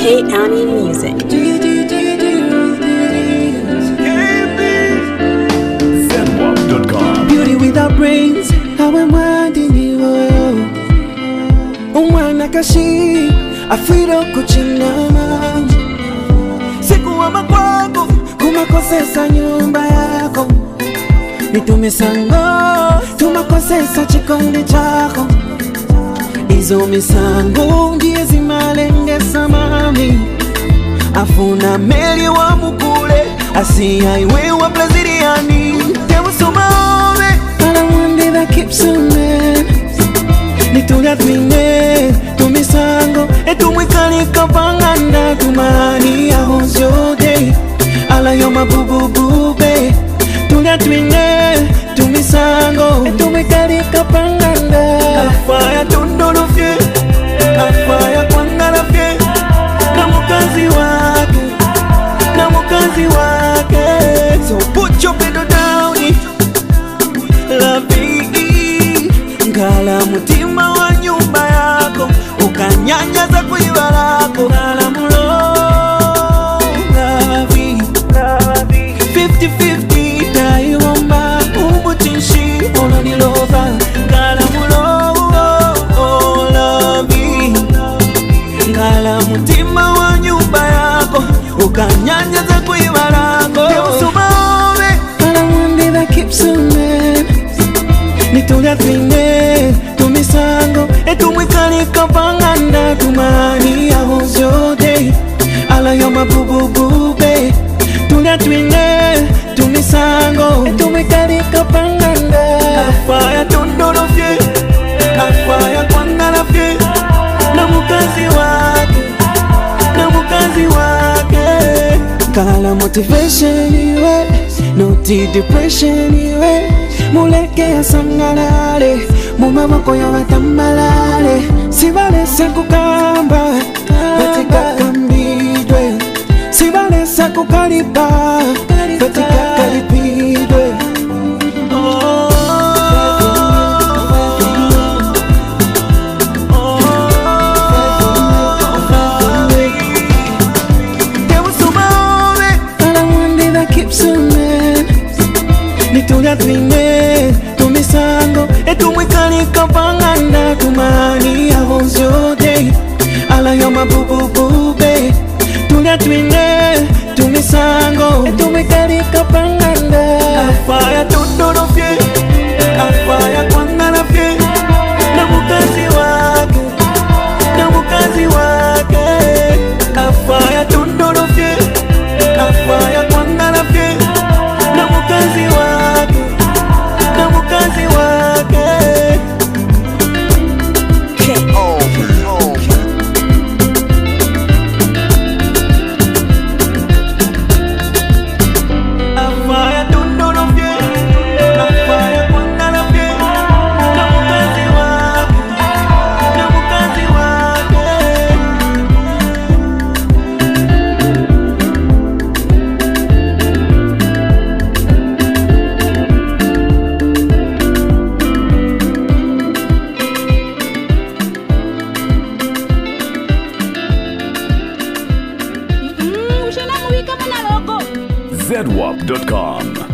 K Annie Music. Zenwap.com. Beauty without brains, how am I you? Umwana kashi, afiro kuchinama. Sikuwa makwako, kumakosesa nyumba yako. Nitume sango, tumakosesa chikondi chako. Izo misango, ndiye zimalengesa mami. Afuna meli wa mukule, asiya iwe wa plaziriani. Tewa sumame, ala mwende that keeps a man. Nitulia twine, tumisango, etumwikali kapanganda. Tumani ya hozyo day, ala yoma bubu bube. Tulia twine, tumisango, etumwikali kapanganda. Afaya tundolofye, afaya kwangalafye. Na mukazi wake, na mukazi wake. So put your pedal down, lavi. Ngala mutima wa nyumba yako, ukanyanya za kuiba lako. Ngala mulo, lavi 50-50, daiwamba umutinshi, ono nilova. Ngala mulo, lavi. Ngala mutima wa nyumba yako, ukanyanya za kuiba lako. Usumame, ala mwende that keeps a man. Nitulia twine, tumisango, etumwikali kapanganda. Tumani ya hozyo day, ala yoma bubu bube. Tulia twine, tumisango, etumwikali kapanganda. Afaya tundolofye, afaya kwangalafye. Na mukazi wake, na mukazi wake. Kala motivation iwe, noti depression iwe. Muleke ya sangalale, mumama koyo watambalale. Sibale sekukamba, katika kambidwe. Sibale sekukalipa, katika kalipidwe. Nitulia twine, tumisango, etumwikali kapanganda. Tumani ya hozyo day, ala yoma bubu bube. Tulia twine, tumisango, etumwikali kapanganda. Afaya tundolofye, afaya kwangalafye. Na mukazi wake, na mukazi wake. Afaya tundolofye, afaya kwangalafye. Na mukazi wake, na mukazi wake. Afaya tundolofye, afaya kwangalafye. Na mukazi wake, na mukazi wake. Ushana muwika mana logo. Zenwap.com.